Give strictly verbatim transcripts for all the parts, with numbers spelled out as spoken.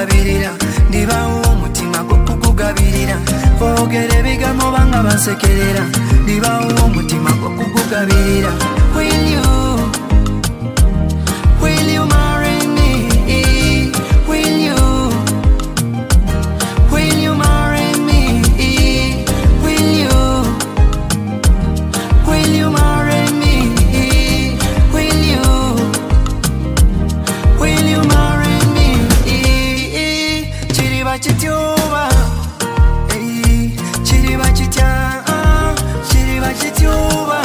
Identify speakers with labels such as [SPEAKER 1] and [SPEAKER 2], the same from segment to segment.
[SPEAKER 1] kukugabirira ndibawo omutima gw'okukugabirira boogera ebigambo banga bansekerera ndibawo omutima gw'okukugabirira will you will you marry me will you will you marry me will you will you marry me will you will you marry me chiriba chityoba chiriba chitya chiriba chityoba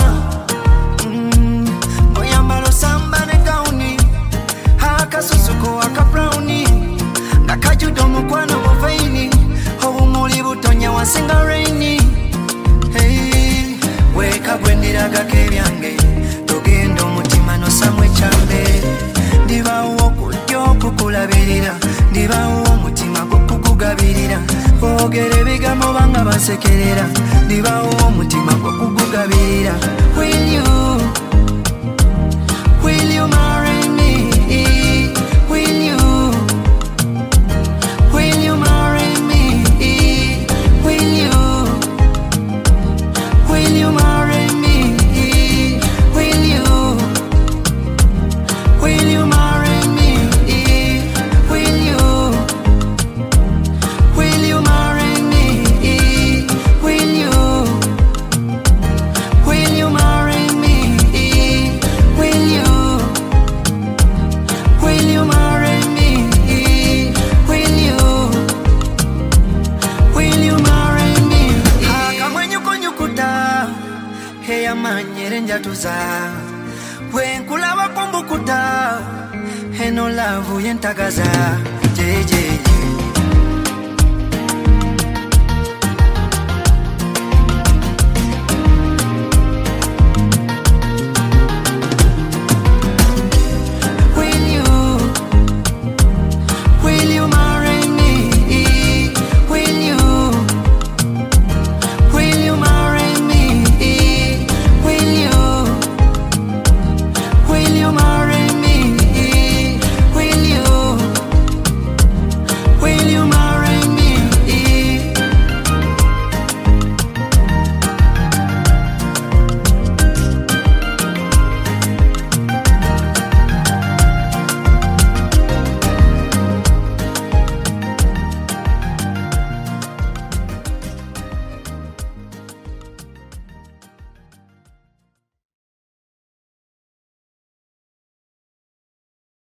[SPEAKER 1] boyambalo samba ne gauni akasusuko akabrowni ngakajudo mukwano muvaini obumuli butonya wasinga raini hey weka gwendiraga kebyange togenda omutima no samwe chambe ndibawo kujyo kukulabirira ndibawo omutima gw'okukugabirira boogera ebigambo banga bansekerera ndibawo omutima gw'okukugabirira will you will you marry me will you will you marry me will you will you marry me will you will you marry me will you will you marry me will you will you marry me will you will you marry me will you will you marry me akamwenyukonyukuta heya manyere njatuza wenkulaba kumbukuta eno lavu yentagaza jeje